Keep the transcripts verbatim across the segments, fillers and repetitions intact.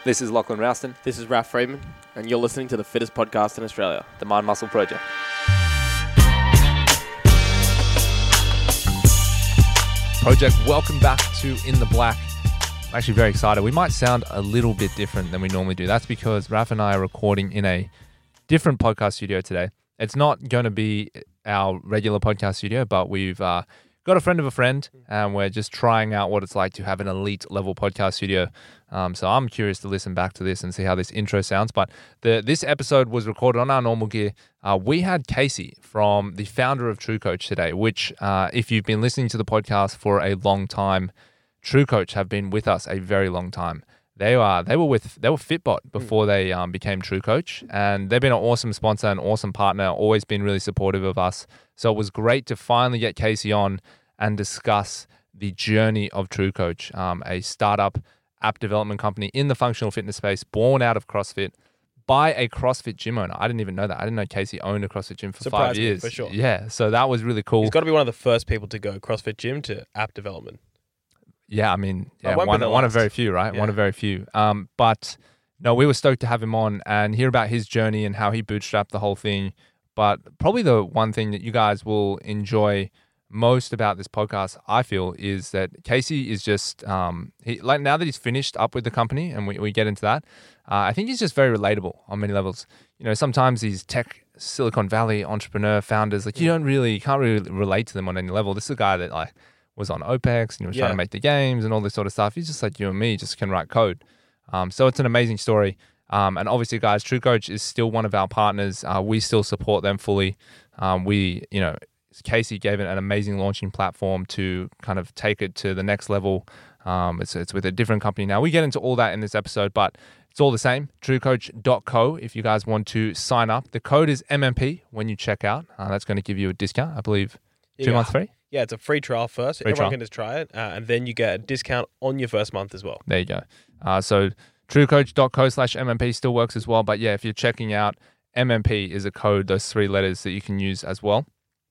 This is Lachlan Rouston. This is Raf Freeman, and you're listening to the fittest podcast in Australia, The Mind Muscle Project. Project, welcome back to In the Black. I'm actually very excited. We might sound a little bit different than we normally do. That's because Raf and I are recording in a different podcast studio today. It's not going to be our regular podcast studio, but we've uh, got a friend of a friend, and we're just trying out what it's like to have an elite level podcast studio. Um, so I'm curious to listen back to this and see how this intro sounds. But the this episode was recorded on our normal gear. Uh, we had Casey from the founder of TrueCoach today, which uh, if you've been listening to the podcast for a long time, TrueCoach have been with us a very long time. They are they were with they were Fitbot before they um, became TrueCoach, and they've been an awesome sponsor, an awesome partner, always been really supportive of us. So it was great to finally get Casey on and discuss the journey of TrueCoach, um, a startup app development company in the functional fitness space, born out of CrossFit by a CrossFit gym owner. I didn't even know that. I didn't know Casey owned a CrossFit gym for Surprised five years. Me, for sure. Yeah, so that was really cool. He's got to be one of the first people to go CrossFit gym to app development. Yeah, I mean, yeah, I won't one, be the one of last. very few, right? Yeah. One of very few. Um, but no, we were stoked to have him on and hear about his journey and how he bootstrapped the whole thing. But probably the one thing that you guys will enjoy most about this podcast, I feel, is that Casey is just, um, he, like now that he's finished up with the company, and we, we get into that, uh, I think he's just very relatable on many levels. You know, sometimes these tech Silicon Valley entrepreneur founders, like you don't really, you can't really relate to them on any level. This is a guy that like was on OPEX and he was Yeah. trying to make the games and all this sort of stuff. He's just like you and me, just can write code. Um, so it's an amazing story. Um, and obviously, guys, TrueCoach is still one of our partners. Uh, we still support them fully. Um, we, you know, Casey gave it an amazing launching platform to kind of take it to the next level. Um, it's, it's with a different company now. We get into all that in this episode, but it's all the same. true coach dot co if you guys want to sign up. The code is M M P when you check out. Uh, that's going to give you a discount, I believe, two Yeah. months free. Yeah, it's a free trial first. Free Everyone trial. can just try it, uh, and then you get a discount on your first month as well. There you go. Uh, so true coach dot co slash M M P still works as well. But yeah, if you're checking out, M M P is a code, those three letters that you can use as well.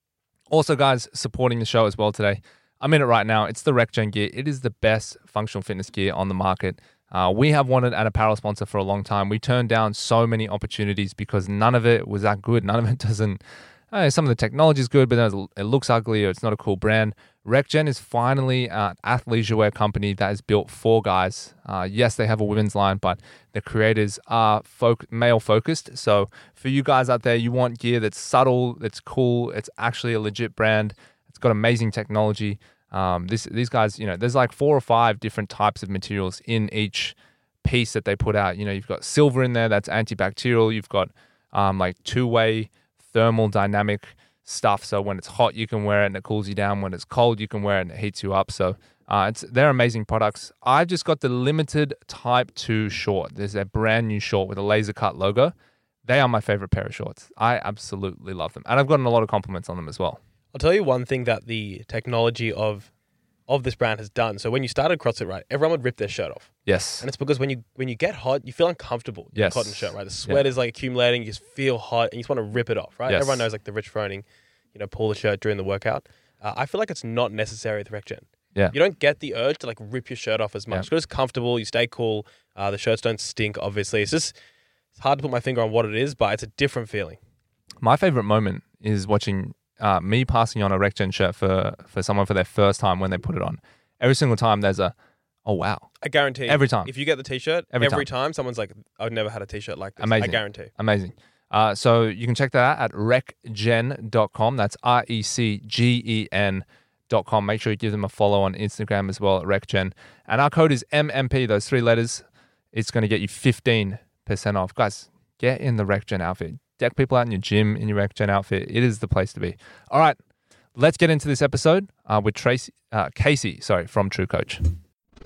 Also, guys, supporting the show as well today. I'm in it right now. It's the RecGen gear. It is the best functional fitness gear on the market. Uh, we have wanted an apparel sponsor for a long time. We turned down so many opportunities because none of it was that good. None of it doesn't... Uh, some of the technology is good, but then it looks ugly or it's not a cool brand. RecGen is finally an athleisure wear company that is built for guys. Uh, yes, they have a women's line, but the creators are folk- male focused. So for you guys out there, you want gear that's subtle, that's cool, it's actually a legit brand. It's got amazing technology. Um, this these guys, you know, there's like four or five different types of materials in each piece that they put out. You know, you've got silver in there that's antibacterial. You've got um, like two-way thermal dynamic stuff, so when it's hot you can wear it and it cools you down. When it's cold you can wear it and it heats you up. So uh, it's they're amazing products. I've just got the limited Type two short. There's a brand new short with a laser cut logo. They are my favorite pair of shorts. I absolutely love them, and I've gotten a lot of compliments on them as well. I'll tell you one thing that the technology of of this brand has done. So when you started CrossFit, right, everyone would rip their shirt off. Yes. And it's because when you when you get hot, you feel uncomfortable in Yes. a cotton shirt, right? The sweat Yeah. is like accumulating, you just feel hot, and you just want to rip it off, right? Yes. Everyone knows like the Rich Froning, you know, pull the shirt during the workout. Uh, I feel like it's not necessary with RecGen. Yeah. You don't get the urge to like rip your shirt off as much. Yeah. Because it's comfortable, you stay cool, uh, the shirts don't stink, obviously. It's just, it's hard to put my finger on what it is, but it's a different feeling. My favorite moment is watching uh, me passing on a RecGen shirt for, for someone for their first time when they put it on. Every single time there's a, oh, wow. I guarantee. Every time. If you get the t-shirt, Every every, time. time. someone's like, I've never had a t-shirt like this. Amazing. I guarantee. Amazing. Uh, so you can check that out at recgen dot com. That's R E C G E N dot com. Make sure you give them a follow on Instagram as well at RecGen. And our code is M M P, those three letters. It's going to get you fifteen percent off. Guys, get in the RecGen outfit. Deck people out in your gym in your RecGen outfit. It is the place to be. All right, let's get into this episode uh, with Tracy, uh, Casey sorry, from TrueCoach.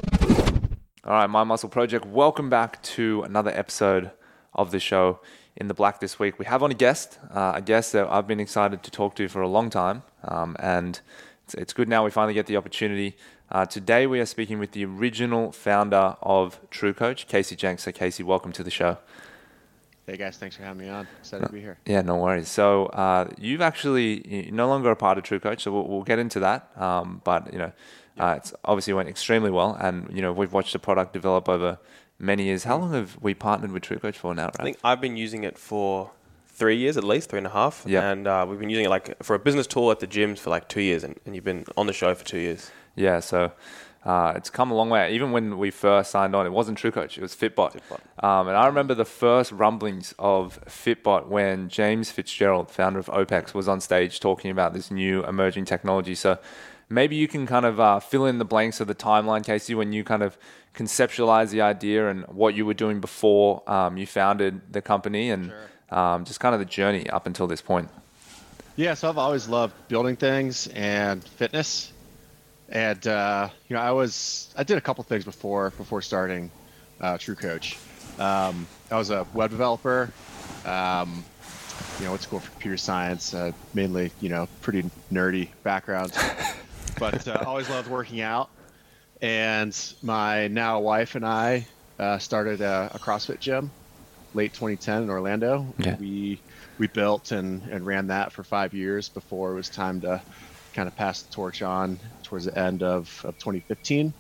All right, My Muscle Project, welcome back to another episode of the show. In the Black this week, we have on a guest, uh, a guest that I've been excited to talk to for a long time, um, and it's, it's good now we finally get the opportunity. Uh, today we are speaking with the original founder of TrueCoach, Casey Jenks. So Casey, welcome to the show. Hey guys, thanks for having me on. Excited to be here. Yeah, no worries. So uh, you've actually, you're no longer a part of TrueCoach, so we'll, we'll get into that. Um, but, you know, uh, it's obviously went extremely well, and, you know, we've watched the product develop over many years. How long have we partnered with TrueCoach for now, right? I think I've been using it for three years at least, three and a half. Yep. And uh, we've been using it like for a business tool at the gyms for like two years, and, and you've been on the show for two years. Yeah, so uh, it's come a long way. Even when we first signed on, it wasn't TrueCoach, it was Fitbot. Fitbot. Um, and I remember the first rumblings of Fitbot when James Fitzgerald, founder of OPEX, was on stage talking about this new emerging technology. So maybe you can kind of uh, fill in the blanks of the timeline, Casey, when you kind of conceptualize the idea and what you were doing before um, you founded the company, and sure. um, just kind of the journey up until this point. Yeah, so I've always loved building things and fitness. And, uh, you know, I was, I did a couple things before, before starting uh, TrueCoach. Um, I was a web developer, um, you know, went to school for computer science, uh, mainly, you know, pretty nerdy background, but uh, always loved working out. And my now wife and I uh, started a, a CrossFit gym late twenty ten in Orlando. Yeah. We, we built and, and ran that for five years before it was time to kind of pass the torch on towards the end of, of twenty fifteen.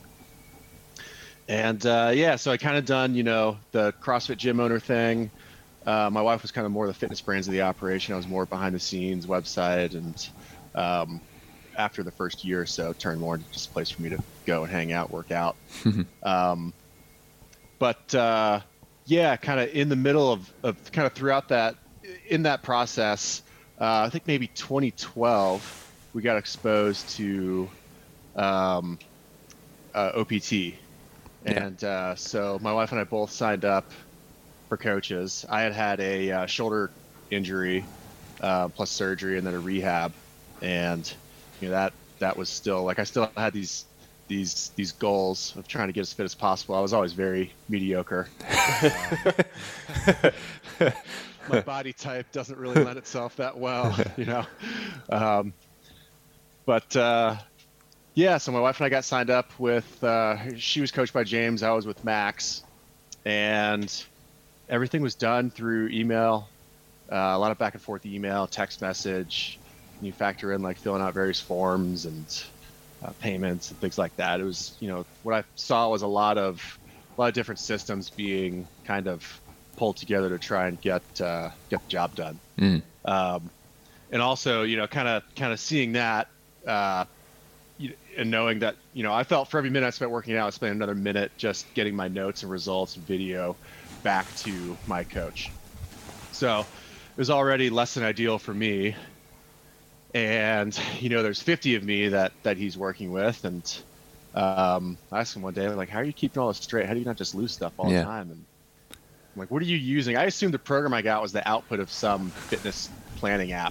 And uh, yeah, so I kind of done, you know, the CrossFit gym owner thing. Uh, my wife was kind of more the fitness brains of the operation. I was more behind the scenes, website, and um, after the first year or so, turned more into just a place for me to go and hang out, work out. um, but uh, yeah, kind of in the middle of, of kind of throughout that, in that process, uh, I think maybe twenty twelve, we got exposed to um, uh, O P T. Yeah. And uh, so my wife and I both signed up for coaches. I had had a uh, shoulder injury uh, plus surgery and then a rehab. And, you know, that, that was still like, I still had these, these, these goals of trying to get as fit as possible. I was always very mediocre. Uh, my body type doesn't really lend itself that well, you know? Um, but, uh, yeah, so my wife and I got signed up with, uh, she was coached by James, I was with Max, and everything was done through email, uh, a lot of back and forth email, text message. You factor in like filling out various forms and uh, payments and things like that. It was, you know, what I saw was a lot of, a lot of different systems being kind of pulled together to try and get, uh, get the job done. Mm. Um, and also, you know, kind of, kind of seeing that, uh, and knowing that, you know, I felt for every minute I spent working out, I spent another minute just getting my notes and results and video back to my coach. So it was already less than ideal for me. And, you know, there's fifty of me that, that he's working with. And um, I asked him one day, like, how are you keeping all this straight? How do you not just lose stuff all yeah. the time? And I'm like, what are you using? I assumed the program I got was the output of some fitness planning app.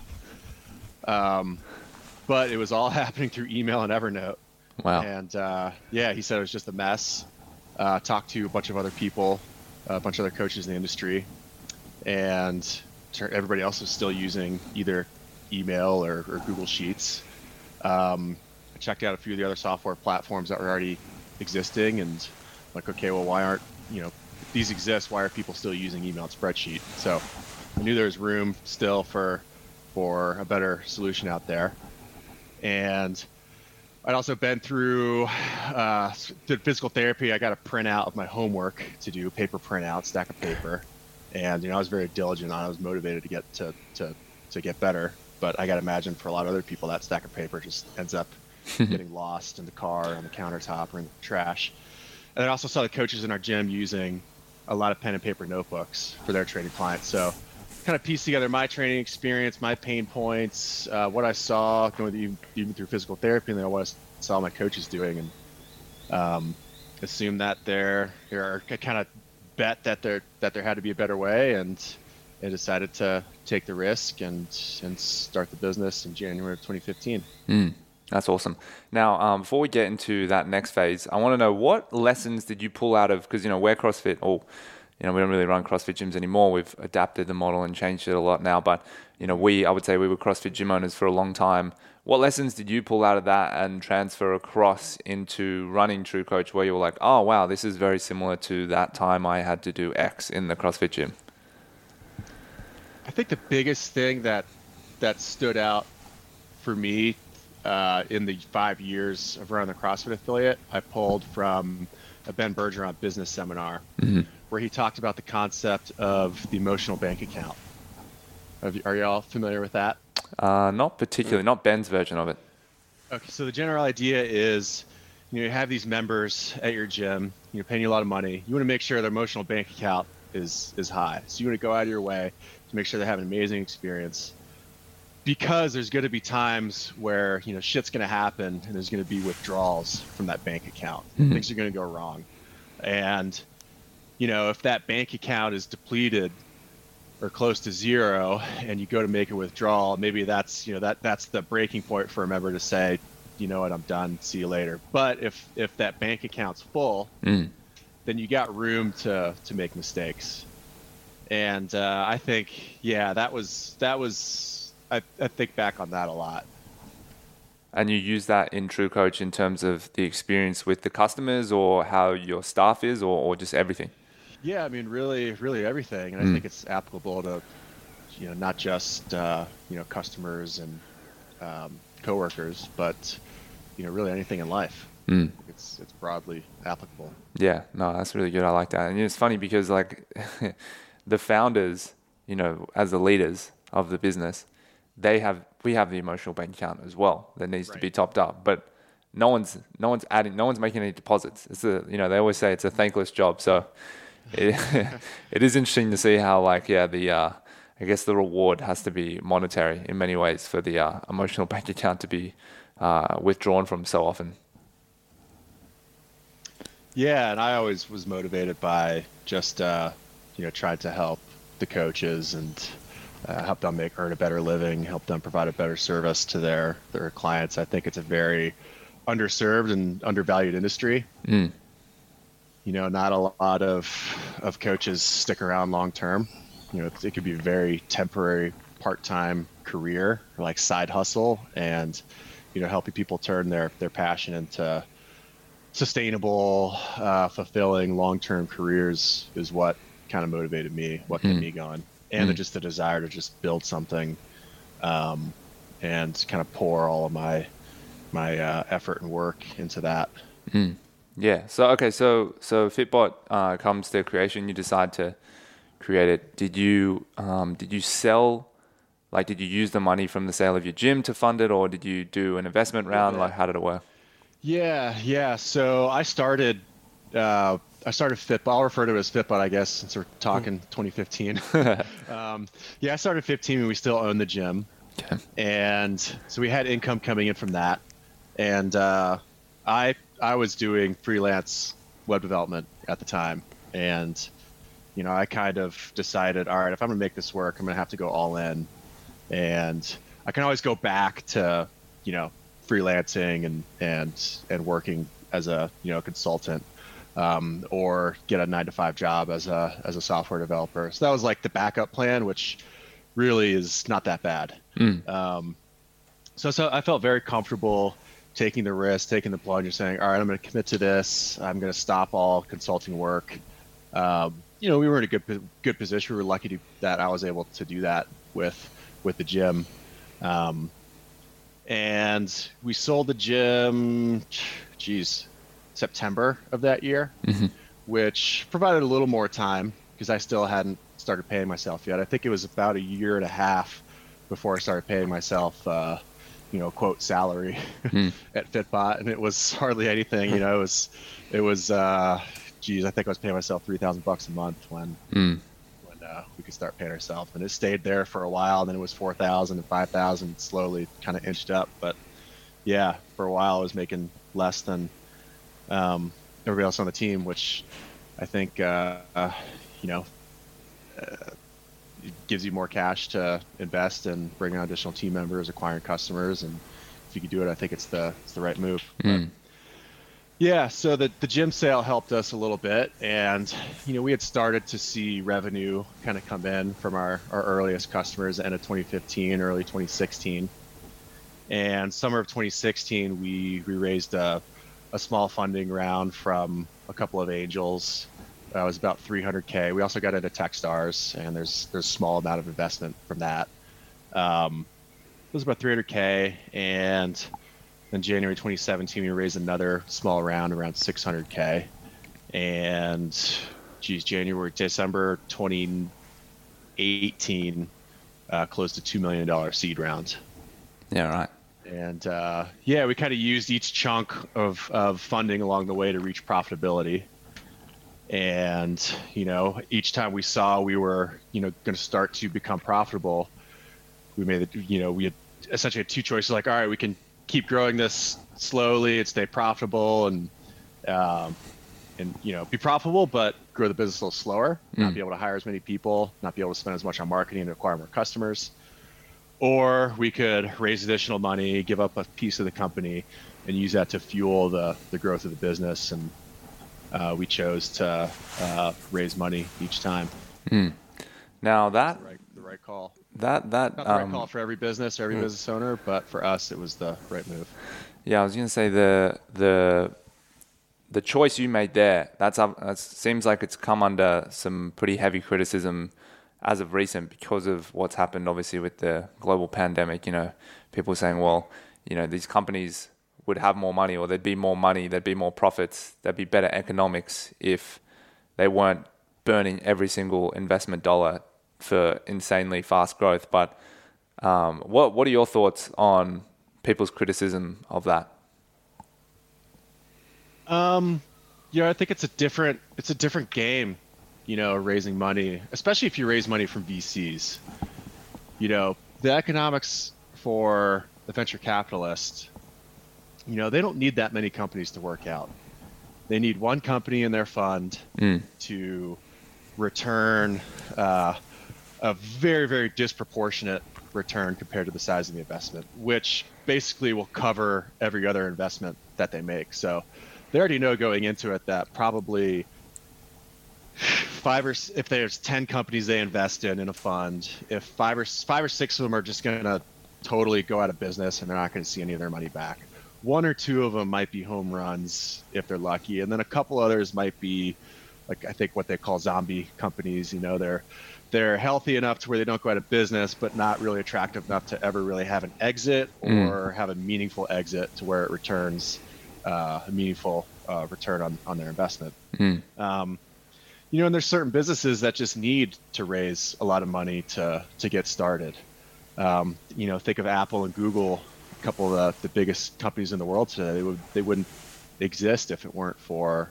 Um, But it was all happening through email and Evernote. Wow. And uh, yeah, he said it was just a mess. Uh, talked to a bunch of other people, a bunch of other coaches in the industry, and everybody else was still using either email or, or Google Sheets. Um, I checked out a few of the other software platforms that were already existing, and like, okay, well, why aren't, you know, if these exist, why are people still using email and spreadsheet? So I knew there was room still for for a better solution out there. And I'd also been through, uh, did physical therapy. I got a printout of my homework to do, paper printout, stack of paper. And, you know, I was very diligent on it. I was motivated to get to, to, to get better. But I got to imagine for a lot of other people, that stack of paper just ends up getting lost in the car, or on the countertop, or in the trash. And I also saw the coaches in our gym using a lot of pen and paper notebooks for their training clients. So kind of piece together my training experience, my pain points, uh, what I saw going even, even through physical therapy, and then what I saw my coaches doing, and um, assumed that there, there I kind of bet that there that there had to be a better way, and I decided to take the risk and and start the business in January of twenty fifteen. Mm, that's awesome. Now, um, before we get into that next phase, I want to know, what lessons did you pull out of, because, you know, we're CrossFit, or you know, we don't really run CrossFit gyms anymore. We've adapted the model and changed it a lot now. But, you know, we, I would say we were CrossFit gym owners for a long time. What lessons did you pull out of that and transfer across into running TrueCoach, where you were like, oh, wow, this is very similar to that time I had to do X in the CrossFit gym? I think the biggest thing that that stood out for me uh, in the five years of running the CrossFit affiliate, I pulled from a Ben Bergeron business seminar Mm-hmm. where he talked about the concept of the emotional bank account. Have you, are you all familiar with that? Uh, not particularly, not Ben's version of it. Okay, so the general idea is, you know, you have these members at your gym, you know, paying you a lot of money. You want to make sure their emotional bank account is is high. So you want to go out of your way to make sure they have an amazing experience. Because there's going to be times where, you know, shit's going to happen and there's going to be withdrawals from that bank account. Mm-hmm. Things are going to go wrong. And, you know, if that bank account is depleted or close to zero and you go to make a withdrawal, maybe that's, you know, that that's the breaking point for a member to say, you know what, I'm done, see you later. But if if that bank account's full, Mm. then you got room to to make mistakes. And uh, I think, yeah, that was that was I, I think back on that a lot. And you use that in TrueCoach in terms of the experience with the customers or how your staff is, or, or just everything? Yeah, I mean, really, really everything, and I Mm. think it's applicable to, you know, not just uh, you know customers and um, coworkers, but you know, really anything in life. Mm. It's it's broadly applicable. Yeah, no, that's really good. I like that. And it's funny because like the founders, you know, as the leaders of the business, they have we have the emotional bank account as well that needs to Right. be topped up. But no one's no one's adding, no one's making any deposits. It's a, you know, they always say it's a thankless job. So it, it is interesting to see how like yeah the uh, I guess the reward has to be monetary in many ways for the uh, emotional bank account to be uh, withdrawn from so often. Yeah, and I always was motivated by just uh, you know trying to help the coaches and uh, help them make earn a better living, help them provide a better service to their their clients. I think it's a very underserved and undervalued industry. Mm. You know, not a lot of of coaches stick around long term. You know, it, it could be a very temporary part-time career or like side hustle, and you know, helping people turn their their passion into sustainable, uh, fulfilling long-term careers is what kind of motivated me, what kept Mm. me going, and Mm. just the desire to just build something, um, and kind of pour all of my my uh, effort and work into that. Mm. Yeah. So okay. So so Fitbot uh, comes to creation. You decide to create it. Did you um, did you sell? Like, did you use the money from the sale of your gym to fund it, or did you do an investment round? Yeah. Like, how did it work? Yeah, yeah. So I started, uh, I started Fitbot. I'll refer to it as Fitbot, I guess, since we're talking twenty fifteen. um, yeah, I started fifteen when we still owned the gym, Okay. and so we had income coming in from that. And uh, I I was doing freelance web development at the time, and you know I kind of decided, all right, if I'm gonna make this work, I'm gonna have to go all in, and I can always go back to you know freelancing and and and working as a you know consultant, um, or get a nine to five job as a as a software developer. So that was like the backup plan, which really is not that bad. Mm. Um, so so I felt very comfortable taking the risk, taking the plunge, and saying, all right, I'm going to commit to this. I'm going to stop all consulting work. Um, you know, we were in a good good position. We were lucky to, that I was able to do that with with the gym. Um, and we sold the gym, geez, September of that year, Mm-hmm. which provided a little more time because I still hadn't started paying myself yet. I think it was about a year and a half before I started paying myself, uh, you know, quote salary Mm. at Fitbot, and it was hardly anything. You know, it was, it was, uh, geez, I think I was paying myself three thousand bucks a month when Mm. when uh, we could start paying ourselves, and it stayed there for a while. Then it was four thousand and five thousand, slowly kind of inched up. But yeah, for a while I was making less than um, everybody else on the team, which I think uh, uh, you know uh, it gives you more cash to invest and bring on additional team members, acquiring customers, and if you could do it, I think it's the it's the right move. Mm. But, yeah, so the, the gym sale helped us a little bit, and you know we had started to see revenue kind of come in from our, our earliest customers, end of twenty fifteen, early twenty sixteen, and summer of twenty sixteen we we raised a, a small funding round from a couple of angels. That was about three hundred K. We also got into Techstars, and there's there's a small amount of investment from that. Um, it was about three hundred K, and in January twenty seventeen, we raised another small round around six hundred K. and geez, January, December twenty eighteen, uh, closed a two million dollar seed round. Yeah, right. And uh, yeah, we kind of used each chunk of, of funding along the way to reach profitability. And, you know, each time we saw we were, you know, going to start to become profitable, we made it, you know, we had essentially had two choices. Like, all right, we can keep growing this slowly and stay profitable and, um, and, you know, be profitable, but grow the business a little slower, mm. not be able to hire as many people, not be able to spend as much on marketing to acquire more customers. Or we could raise additional money, give up a piece of the company, and use that to fuel the, the growth of the business. And uh, we chose to uh, raise money each time. Mm. Now that the right, the right call. That that not the um, right call for every business, every mm. business owner, but for us, it was the right move. Yeah, I was gonna say the the the choice you made there. That's that seems like it's come under some pretty heavy criticism as of recent because of what's happened, obviously, with the global pandemic. You know, people saying, well, you know, these companies would have more money, or there'd be more money, there'd be more profits, there'd be better economics if they weren't burning every single investment dollar for insanely fast growth. But um, what what are your thoughts on people's criticism of that? Um, yeah, I think it's a different it's a different game. You know, raising money, especially if you raise money from V Cs. You know, the economics for the venture capitalist, you know, they don't need that many companies to work out. They need one company in their fund mm. to return uh, a very, very disproportionate return compared to the size of the investment, which basically will cover every other investment that they make. So they already know going into it that probably five or if there's ten companies they invest in in a fund, if five or five or six of them are just going to totally go out of business and they're not going to see any of their money back. One or two of them might be home runs if they're lucky, and then a couple others might be like I think what they call zombie companies. You know, they're they're healthy enough to where they don't go out of business, but not really attractive enough to ever really have an exit or mm. have a meaningful exit to where it returns uh, a meaningful uh, return on on their investment. Mm. Um, You know, and there's certain businesses that just need to raise a lot of money to to get started. Um, you know, think of Apple and Google, a couple of the, the biggest companies in the world today. They would they wouldn't exist if it weren't for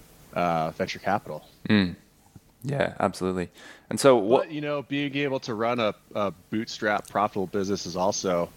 uh, venture capital. Mm. Yeah, absolutely. And so, what but, you know, being able to run a, a bootstrap profitable business is also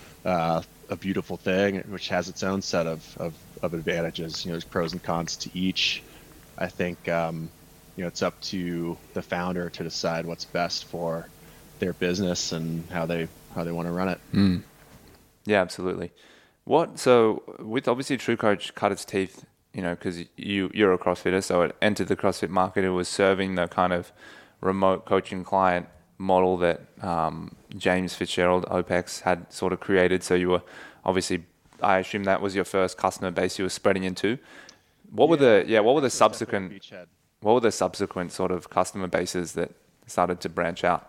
uh, a beautiful thing, which has its own set of, of of advantages. You know, there's pros and cons to each. I think. Um, You know, it's up to the founder to decide what's best for their business and how they how they want to run it. Mm. Yeah, absolutely. What so with obviously TrueCoach cut its teeth, you know, because you you're a CrossFitter, so it entered the CrossFit market. It was serving the kind of remote coaching client model that um, James Fitzgerald OPEX had sort of created. So you were obviously, I assume that was your first customer base you were spreading into. What yeah, were the yeah? What were the subsequent? What were the subsequent sort of customer bases that started to branch out?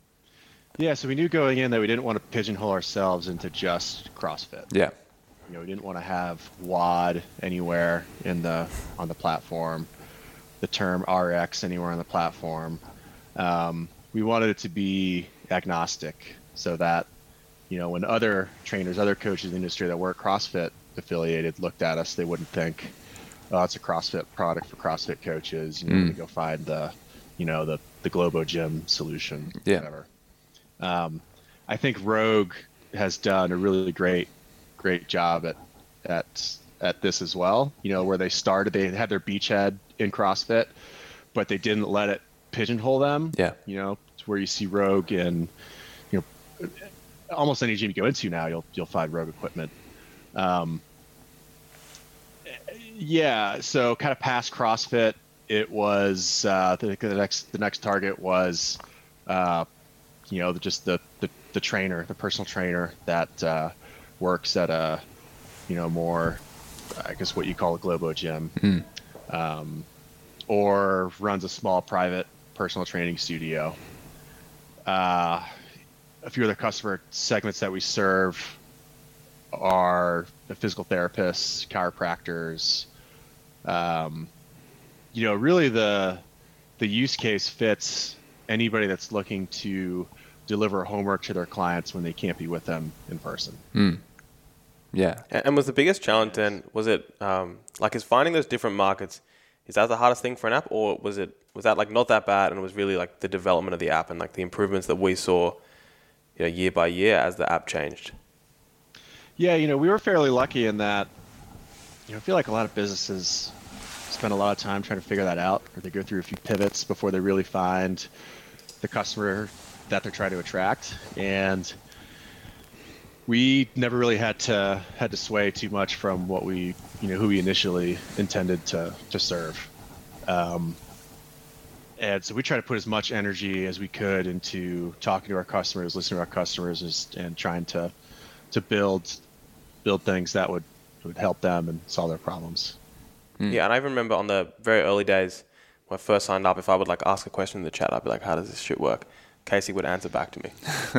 Yeah, so we knew going in that we didn't want to pigeonhole ourselves into just CrossFit. Yeah. You know, we didn't want to have W O D anywhere in the on the platform, the term R X anywhere on the platform. Um, we wanted it to be agnostic, so that, you know, when other trainers, other coaches in the industry that were CrossFit affiliated looked at us, they wouldn't think, oh, it's a CrossFit product for CrossFit coaches. You know, mm. go find the, you know, the, the Globo Gym solution, yeah. whatever. Um, I think Rogue has done a really great, great job at, at, at this as well. You know, where they started, they had their beachhead in CrossFit, but they didn't let it pigeonhole them. Yeah. You know, to where you see Rogue in, you know, almost any gym you go into now, you'll, you'll find Rogue equipment. Um, Yeah, so kind of past CrossFit, it was uh, the, the next the next target was, uh, you know, just the, the, the trainer, the personal trainer that uh, works at a, you know, more, I guess what you call a Globo Gym, mm. um, or runs a small private personal training studio. Uh, a few other customer segments that we serve are the physical therapists, chiropractors, um, you know, really the the use case fits anybody that's looking to deliver homework to their clients when they can't be with them in person. Mm. Yeah. And and was the biggest challenge then, was it, um, like, is finding those different markets, is that the hardest thing for an app, or was it, was that, like, not that bad, and it was really, like, the development of the app and, like, the improvements that we saw, you know, year by year as the app changed? Yeah, you know, we were fairly lucky in that, you know, I feel like a lot of businesses spend a lot of time trying to figure that out, or they go through a few pivots before they really find the customer that they're trying to attract. And we never really had to had to sway too much from what we, you know, who we initially intended to to serve. Um, and so we try to put as much energy as we could into talking to our customers, listening to our customers, and trying to to build build things that would would help them and solve their problems. Mm. Yeah, and I remember on the very early days when I first signed up, if I would like ask a question in the chat, I'd be like, "How does this shit work?" Casey would answer back to me.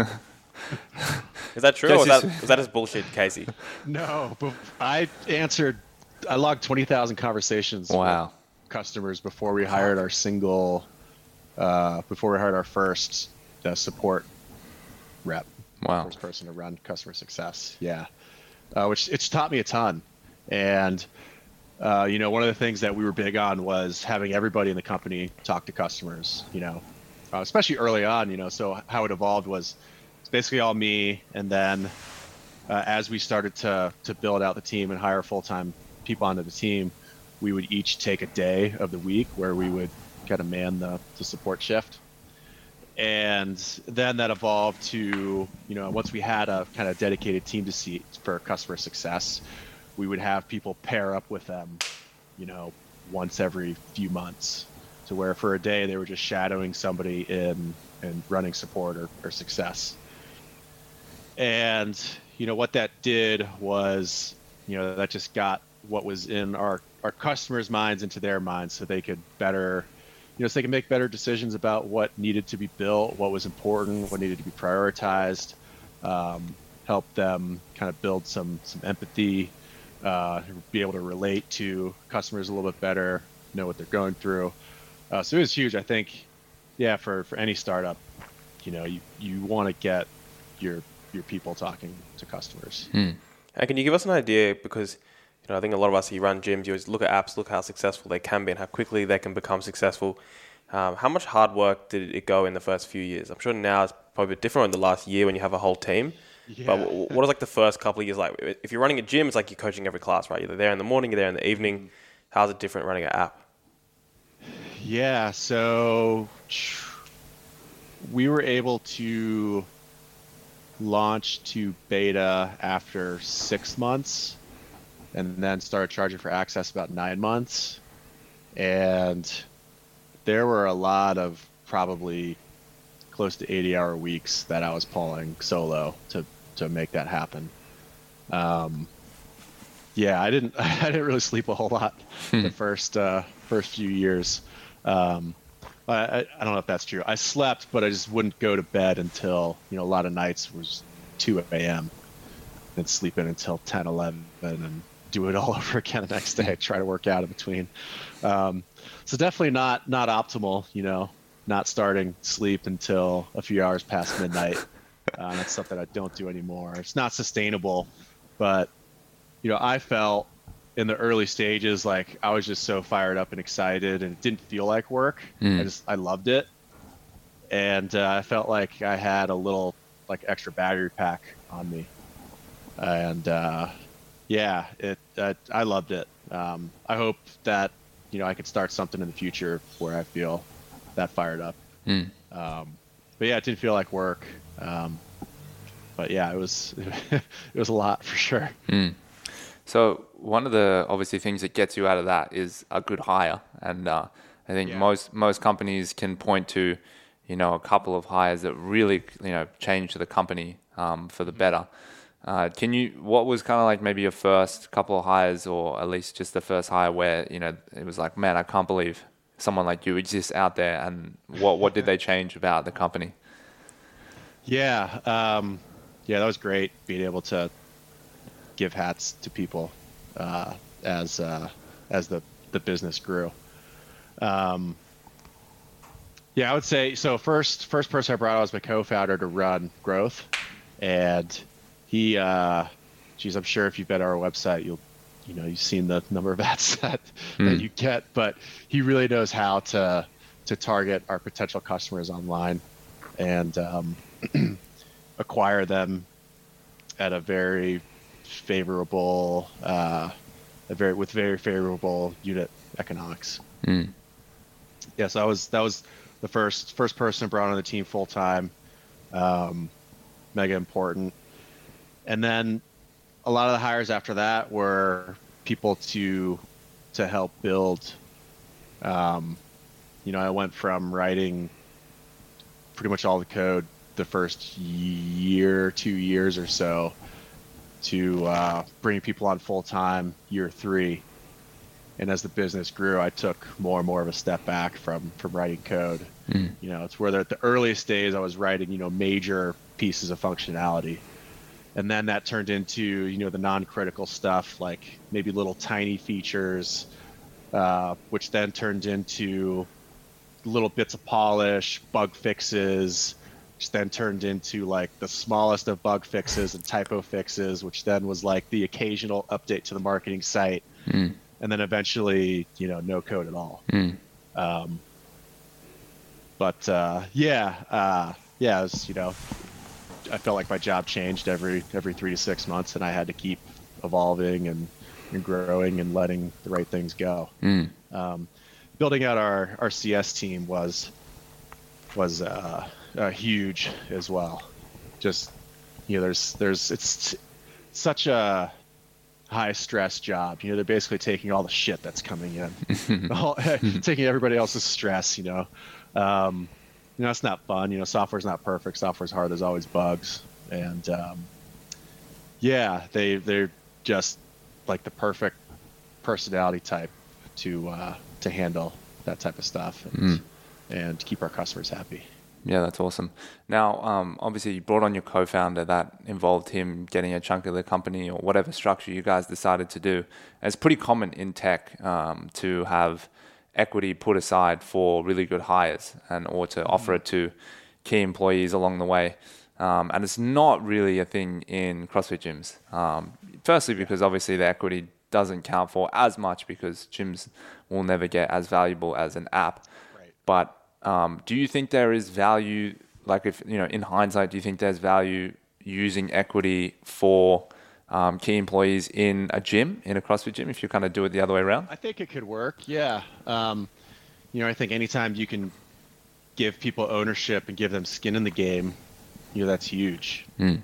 Is that true, or was that, was that just bullshit, Casey? No, but I answered. I logged twenty thousand conversations. Wow. With customers before we hired our single, uh, before we hired our first uh, support rep. Wow. First person to run customer success. Yeah, uh, which it's taught me a ton. And uh, you know, one of the things that we were big on was having everybody in the company talk to customers. You know, uh, especially early on. You know, so how it evolved was it's basically all me, and then uh, as we started to to build out the team and hire full time people onto the team, we would each take a day of the week where we would kind of man the, the support shift. And then that evolved to, you know, once we had a kind of dedicated team to see for customer success, we would have people pair up with them, you know, once every few months, to where for a day they were just shadowing somebody in in running support or, or success. And, you know, what that did was, you know, that just got what was in our, our customers' minds into their minds, so they could better, you know, so they can make better decisions about what needed to be built, what was important, what needed to be prioritized, um, help them kind of build some some empathy, uh, be able to relate to customers a little bit better, know what they're going through. Uh, so it was huge. I think, yeah, for, for any startup, you know, you, you want to get your your people talking to customers. Hmm. And can you give us an idea, because you know, I think a lot of us who run gyms, you always look at apps, look how successful they can be and how quickly they can become successful. Um, how much hard work did it go in the first few years? I'm sure now it's probably a bit different in the last year when you have a whole team. Yeah. But w- what is like the first couple of years like? If you're running a gym, it's like you're coaching every class, right? You're there in the morning, you're there in the evening. How's it different running an app? Yeah, so we were able to launch to beta after six months. And then started charging for access about nine months. And there were a lot of probably close to eighty hour weeks that I was pulling solo to, to make that happen. Um, yeah, I didn't, I didn't really sleep a whole lot the first, uh, first few years. Um, I, I don't know if that's true. I slept, but I just wouldn't go to bed until, you know, a lot of nights was two a.m. and sleep in until ten, eleven, and do it all over again the next day, try to work out in between. Um, so definitely not not optimal, you know, not starting sleep until a few hours past midnight. Uh, that's something I don't do anymore. It's not sustainable, but, you know, I felt in the early stages like I was just so fired up and excited, and it didn't feel like work. Mm. I just, I loved it. And uh, I felt like I had a little like extra battery pack on me. And, uh, Yeah, it. Uh, I loved it. Um, I hope that, you know, I could start something in the future where I feel that fired up. Mm. Um, but yeah, it didn't feel like work. Um, but yeah, it was it was a lot for sure. Mm. So one of the obviously things that gets you out of that is a good hire, and uh, I think yeah. most most companies can point to, you know, a couple of hires that really, you know, changed the company um, for the better. Uh, can you, what was kind of like maybe your first couple of hires, or at least just the first hire where, you know, it was like, man, I can't believe someone like you exists out there, and what, what did they change about the company? Yeah. Um, yeah, that was great being able to give hats to people uh, as, uh, as the, the business grew. Um, yeah, I would say so. First, first person I brought on was my co-founder to run growth, and he, uh, geez, I'm sure if you've been to our website, you'll, you know, you've seen the number of ads that Mm. that you get, but he really knows how to to target our potential customers online and um, acquire them at a very favorable, uh, a very with very favorable unit economics. Mm. Yeah, so that was that was the first first person brought on the team full time, um, mega important. And then a lot of the hires after that were people to to help build. Um, you know, I went from writing pretty much all the code the first year, two years or so, to uh, bringing people on full time year three. And as the business grew, I took more and more of a step back from from writing code. Mm. You know, it's where at the earliest days I was writing, you know, major pieces of functionality. And then that turned into, you know, the non-critical stuff, like maybe little tiny features, uh, which then turned into little bits of polish, bug fixes, which then turned into like the smallest of bug fixes and typo fixes, which then was like the occasional update to the marketing site. Mm. And then eventually, you know, no code at all. Mm. Um, but uh, yeah, uh, yeah, it was, you know, I felt like my job changed every every three to six months, and I had to keep evolving and, and growing and letting the right things go. Mm. Um, building out our, our C S team was was uh, uh, huge as well. Just, you know, there's there's it's such a high stress job. You know, they're basically taking all the shit that's coming in, all, taking everybody else's stress. You know, um, you know, it's not fun. You know, software's not perfect. Software's hard. There's always bugs, and um, yeah, they they're just like the perfect personality type to uh, to handle that type of stuff and, Mm. and keep our customers happy. Yeah, that's awesome. Now, um, obviously, you brought on your co-founder. That involved him getting a chunk of the company or whatever structure you guys decided to do. And it's pretty common in tech um, to have equity put aside for really good hires and or to offer it to key employees along the way. Um, and it's not really a thing in CrossFit gyms. Um, firstly, because obviously the equity doesn't count for as much because gyms will never get as valuable as an app. Right. But um, do you think there is value, like if, you know, in hindsight, do you think there's value using equity for um, key employees in a gym, in a CrossFit gym, if you kind of do it the other way around? I think it could work. Yeah. Um, you know, I think anytime you can give people ownership and give them skin in the game, you know, that's huge. Mm.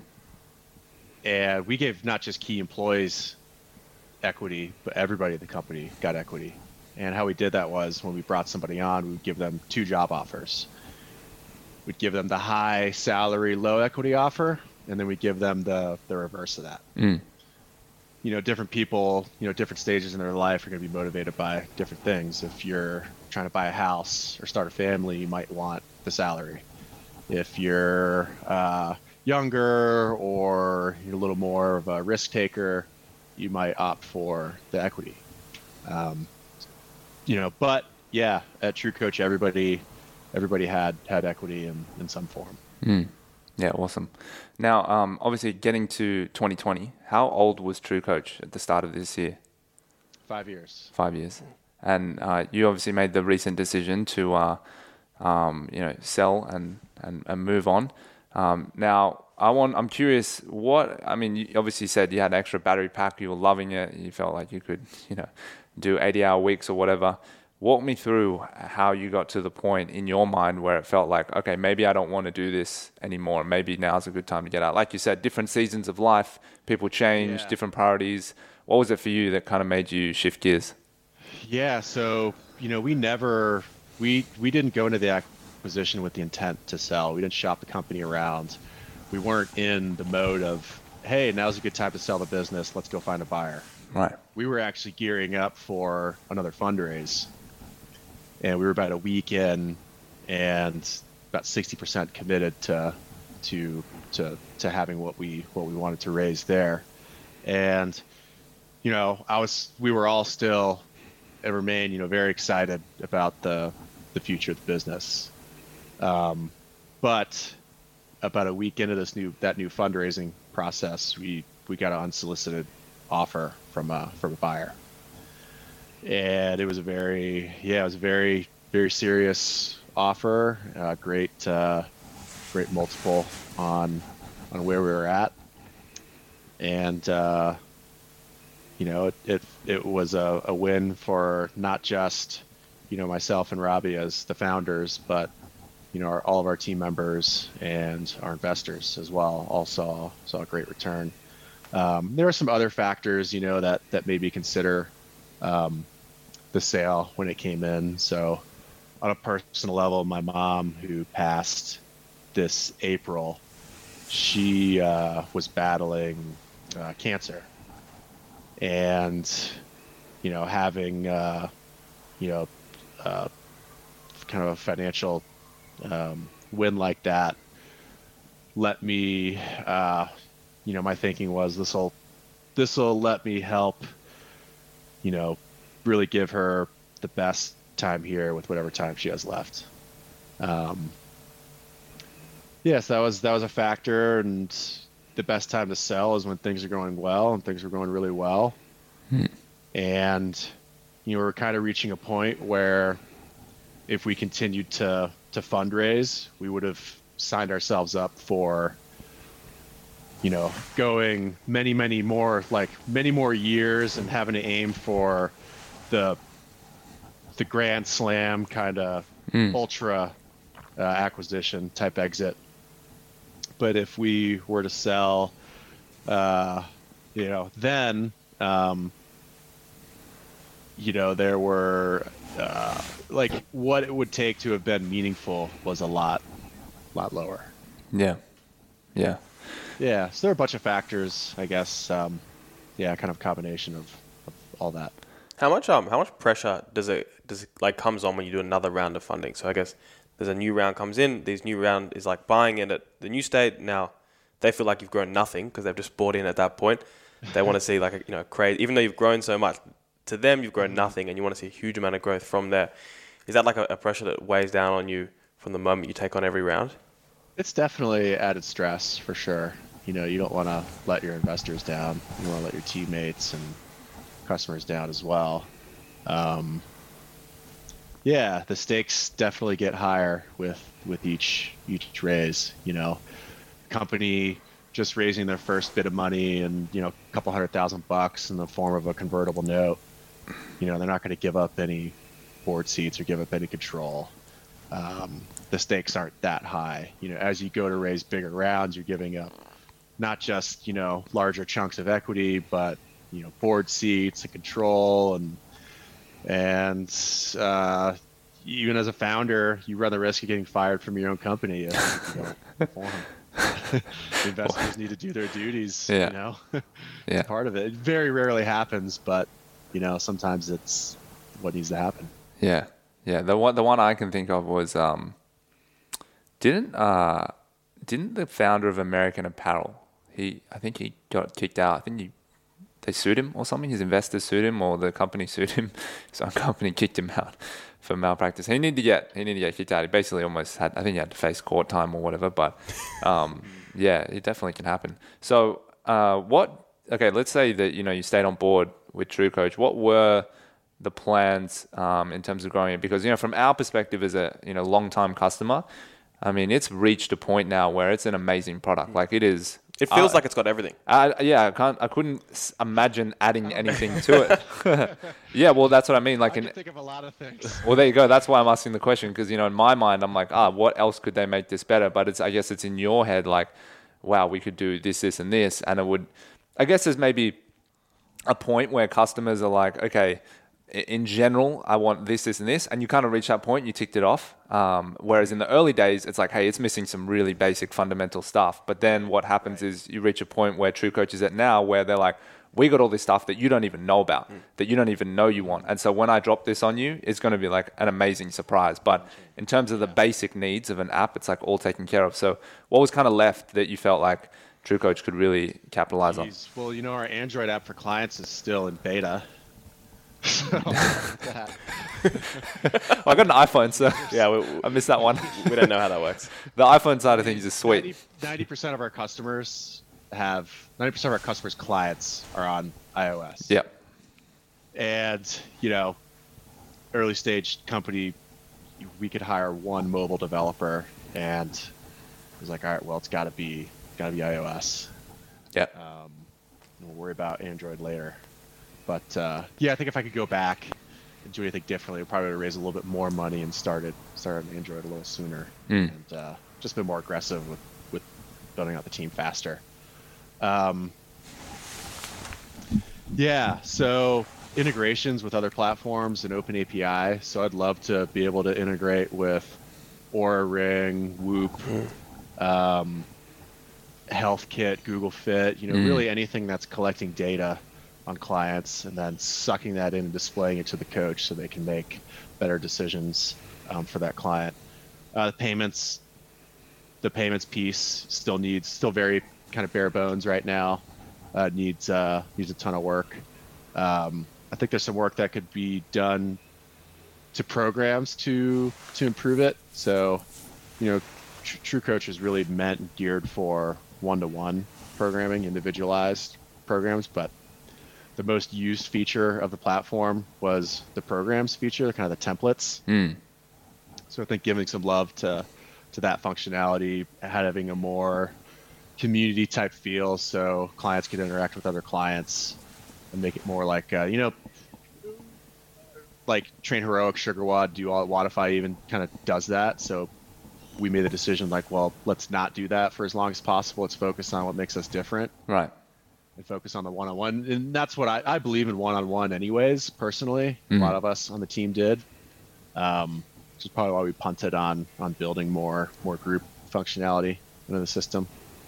And we gave not just key employees equity, but everybody at the company got equity. And how we did that was when we brought somebody on, we would give them two job offers. We'd give them the high salary, low equity offer, and then we'd give them the, the reverse of that. Mm. You know, different people, you know, different stages in their life are going to be motivated by different things. If you're trying to buy a house or start a family, you might want the salary. If you're uh, younger or you're a little more of a risk taker, you might opt for the equity. Um, you know, but yeah, at True Coach, everybody, everybody had had equity in, in some form. Mm. Yeah, awesome. Now, um, obviously, getting to twenty twenty, how old was True Coach at the start of this year? Five years. Five years. And uh, you obviously made the recent decision to, uh, um, you know, sell and, and, and move on. Um, now, I want. I'm curious. What I mean, you obviously said you had an extra battery pack. You were loving it. You felt like you could, you know, do eighty-hour weeks or whatever. Walk me through how you got to the point in your mind where it felt like, okay, maybe I don't want to do this anymore. Maybe now's a good time to get out. Like you said, different seasons of life, people change, Yeah. different priorities. What was it for you that kind of made you shift gears? Yeah. So, you know, we never, we, we didn't go into the acquisition with the intent to sell. We didn't shop the company around. We weren't in the mode of, hey, now's a good time to sell the business. Let's go find a buyer. Right. We were actually gearing up for another fundraise. And we were about a week in and about sixty percent committed to, to, to, to having what we, what we wanted to raise there. And, you know, I was, we were all still and remain, you know, very excited about the the future of the business. Um, but about a week into this new that new fundraising process, we we got an unsolicited offer from a from a buyer, and it was a very yeah it was a very very serious offer. Uh, great uh, great multiple on on where we were at, and uh, you know it, it it was a, a win for not just you know myself and Robbie as the founders, but you know our, all of our team members and our investors as well all saw saw a great return. Um, there are some other factors you know that that maybe consider um, the sale when it came in. So on a personal level, my mom, who passed this April, she uh, was battling uh, cancer, and you know having uh, you know uh, kind of a financial um, win like that let me uh, you know my thinking was this will this will let me help you know really give her the best time here with whatever time she has left. Um, yes, that was that was a factor, and the best time to sell is when things are going well, and things are going really well. Hmm. And you know, we're kind of reaching a point where if we continued to to fundraise, we would have signed ourselves up for you know going many many more like many more years and having to aim for the the grand slam kind of mm. ultra uh, acquisition type exit. But if we were to sell, uh, you know, then, um, you know, there were uh, like what it would take to have been meaningful was a lot, lot lower. Yeah. Yeah. Yeah. So there are a bunch of factors, I guess. Um, yeah, kind of combination of, of all that. How much um how much pressure does it does it like comes on when you do another round of funding? So I guess there's a new round comes in. This new round is like buying in at the new state. Now they feel like you've grown nothing because they've just bought in at that point. They want to see like a, you know crazy, even though you've grown so much. To them, you've grown nothing, and you want to see a huge amount of growth from there. Is that like a, a pressure that weighs down on you from the moment you take on every round? It's definitely added stress for sure. You know, you don't want to let your investors down. You want to let your teammates and customers down as well. Um, yeah, the stakes definitely get higher with with each each raise. You know, company just raising their first bit of money and you know a couple hundred thousand bucks in the form of a convertible note. You know, they're not going to give up any board seats or give up any control. Um, the stakes aren't that high. You know, as you go to raise bigger rounds, you're giving up not just you know larger chunks of equity, but you know, board seats and control, and and uh, even as a founder, you run the risk of getting fired from your own company if you don't perform. Investors need to do their duties. Yeah. You know, yeah. It's part of it. It very rarely happens, but you know, sometimes it's what needs to happen. Yeah, yeah. The one the one I can think of was um, didn't uh, didn't the founder of American Apparel? He I think he got kicked out. I think he. They sued him or something. His investors sued him, or the company sued him. Some company kicked him out for malpractice. He needed to get he needed to get kicked out. He basically almost had. I think he had to face court time or whatever. But um, yeah, it definitely can happen. So uh, what? Okay, let's say that you know you stayed on board with TrueCoach. What were the plans um, in terms of growing it? Because you know, from our perspective as a you know long-time customer, I mean, it's reached a point now where it's an amazing product. Like it is. It feels uh, like it's got everything. Uh, yeah, I can't. I couldn't s- imagine adding anything to it. Yeah, well, that's what I mean. Like, I in, can think of a lot of things. Well, there you go. That's why I'm asking the question because you know, in my mind, I'm like, ah, what else could they make this better? But it's, I guess, it's in your head, like, wow, we could do this, this, and this, and it would. I guess there's maybe a point where customers are like, okay, in general, I want this, this, and this, and you kind of reach that point, you ticked it off. Um, whereas in the early days, it's like, hey, it's missing some really basic fundamental stuff. But then what happens is you reach a point where TrueCoach is at now, where they're like, we got all this stuff that you don't even know about, mm. that you don't even know you want. And so when I drop this on you, it's going to be like an amazing surprise. But in terms of the basic needs of an app, it's like all taken care of. So what was kind of left that you felt like TrueCoach could really capitalize Jeez. on? Well, you know, our Android app for clients is still in beta. So, that. Well, I got an iPhone, so Yeah, we, I missed that one. we don't know how that works. The iPhone side of things is sweet. ninety percent of our customers have ninety percent of our customers' clients are on iOS. Yeah. And you know, early stage company, we could hire one mobile developer, and it was like, all right, well, it's got to be got to be iOS. Yeah. Um, we'll worry about Android later. But uh, yeah, I think if I could go back and do anything differently, I'd probably raise a little bit more money and started started Android a little sooner, Mm. and uh, just been more aggressive with with building out the team faster. Um, yeah, so integrations with other platforms and Open A P I. So I'd love to be able to integrate with Oura Ring, Whoop, um, HealthKit, Google Fit. You know, Mm. really anything that's collecting data on clients and then sucking that in and displaying it to the coach so they can make better decisions um, for that client. Uh, the payments, the payments piece still needs, still very kind of bare bones right now. Uh, needs uh, needs a ton of work. Um, I think there's some work that could be done to programs to to improve it. So, you know, Tr- True Coach is really meant and geared for one-to-one programming, individualized programs, but the most used feature of the platform was the programs feature, kind of the templates. Mm. So I think giving some love to to that functionality, having a more community type feel, so clients can interact with other clients and make it more like uh, you know, like Train Heroic, SugarWOD, Do All Wodify even kind of does that. So we made the decision like, well, let's not do that for as long as possible. Let's focus on what makes us different. Right. And focus on the one-on-one, and that's what I, I believe in one-on-one anyways, personally. Mhm. A lot of us on the team did, um, which is probably why we punted on on building more more group functionality into the system.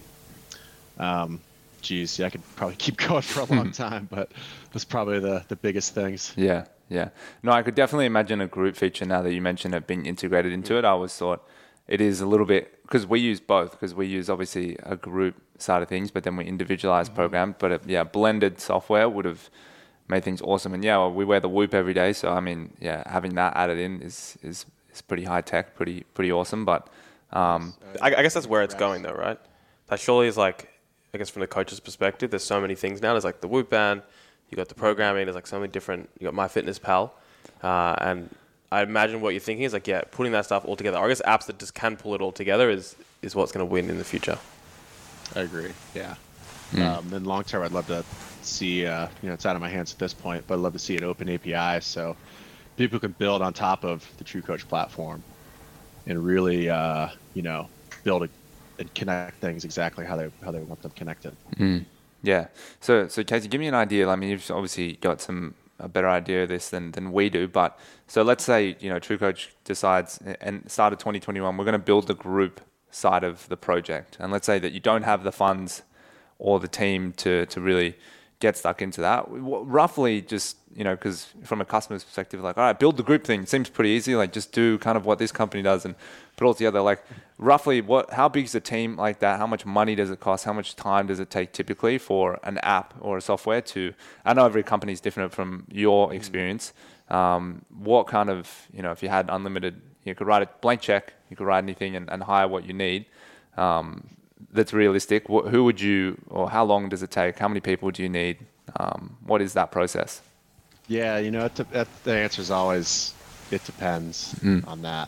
Um, geez, yeah, I could probably keep going for a long time, but that's probably the the biggest things. Yeah, yeah. No, I could definitely imagine a group feature now that you mentioned it being integrated into it. I always thought it is a little bit, because we use both, because we use obviously a group side of things, but then we individualize Mm-hmm. programs. But it, yeah, blended software would have made things awesome. And yeah, well, we wear the Whoop every day, so I mean, yeah, having that added in is is, is pretty high tech, pretty pretty awesome. But um, I, I guess that's where it's going, though, right? That surely is like, I guess from the coach's perspective, there's so many things now. There's like the Whoop band, you got the programming. There's like so many different. You got MyFitnessPal, uh, and I imagine what you're thinking is like, yeah, putting that stuff all together. Or I guess apps that just can pull it all together is is what's going to win in the future. I agree. Yeah. Mm. Um, then long term, I'd love to see. Uh, you know, it's out of my hands at this point, but I'd love to see an open A P I so people can build on top of the True Coach platform and really, uh, you know, build a, and connect things exactly how they how they want them connected. Mm. Yeah. So, so Casey, give me an idea. I mean, you've obviously got some a better idea of this than, than we do. But so let's say, you know, True Coach decides and start of twenty twenty-one, we're going to build the group side of the project. And let's say that you don't have the funds or the team to, to really get stuck into that. Roughly just, you know, because from a customer's perspective, like, all right, build the group thing. It seems pretty easy. Like just do kind of what this company does and put it all together. Like roughly what, how big is a team like that? How much money does it cost? How much time does it take typically for an app or a software to, I know every company is different from your experience. Um, what kind of, you know, if you had unlimited, you could write a blank check, you could write anything and, and hire what you need. Um, that's realistic. Wh- who would you, or how long does it take? How many people do you need? Um, what is that process? Yeah, you know, it de- it, the answer is always it depends Mm. on that.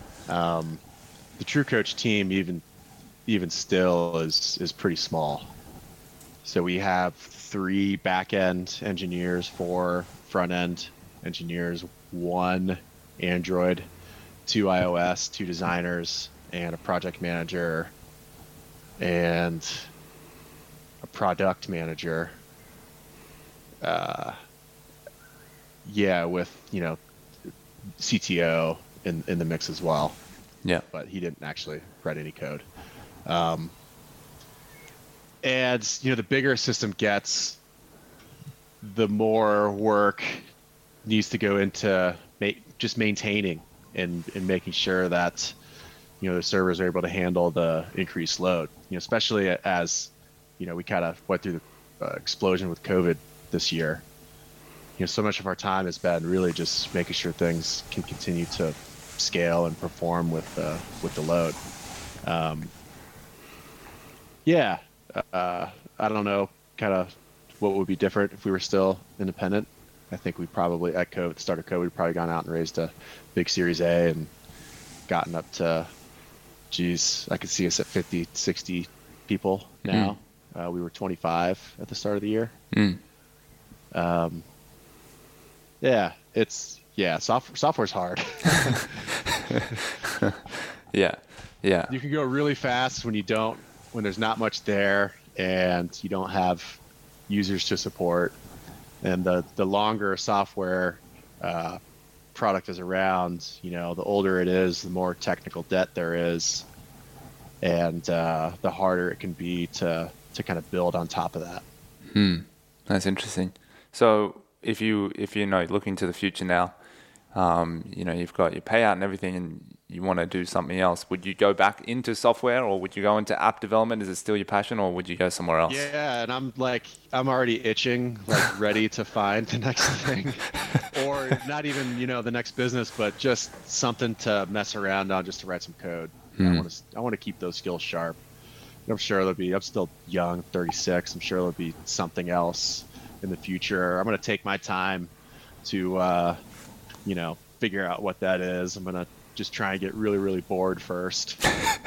Um, the True Coach team, even even still, is is pretty small. So we have three back-end engineers, four front-end engineers, one Android, two iOS, two designers, and a project manager, and a product manager. Uh, yeah, with, you know, C T O in, in the mix as well. Yeah. But he didn't actually write any code. Um, and, you know, the bigger a system gets, the more work needs to go into ma- just maintaining and, and making sure that, you know, the servers are able to handle the increased load, you know, especially as, you know, we kind of went through the uh, explosion with COVID this year. you know, so much of our time has been really just making sure things can continue to scale and perform with uh, with the load. Um, yeah, uh, I don't know, kind of what would be different if we were still independent. I think we probably at COVID, the start of COVID, we'd probably gone out and raised a big Series A and gotten up to, geez, I could see us at fifty, sixty people now. Mm. Uh, we were twenty-five at the start of the year. Mm. Um, yeah, it's yeah, software software's hard. yeah, yeah. You can go really fast when you don't, when there's not much there, and you don't have users to support. And the the longer a software uh, product is around, you know, the older it is, the more technical debt there is, and uh, the harder it can be to to kind of build on top of that. Hmm, that's interesting. So if you if you know looking to the future now, um, you know you've got your payout and everything, and you want to do something else, would you go back into software, or would you go into app development? Is it still your passion, or would you go somewhere else? Yeah, and I'm like, I'm already itching, like ready to find the next thing, or not even, you know, the next business, but just something to mess around on, just to write some code. Mm. I want to, I want to keep those skills sharp. And I'm sure there'll be, I'm still young, thirty-six. I'm sure there'll be something else in the future. I'm going to take my time to, uh, you know, figure out what that is. I'm going to just try and get really, really bored first.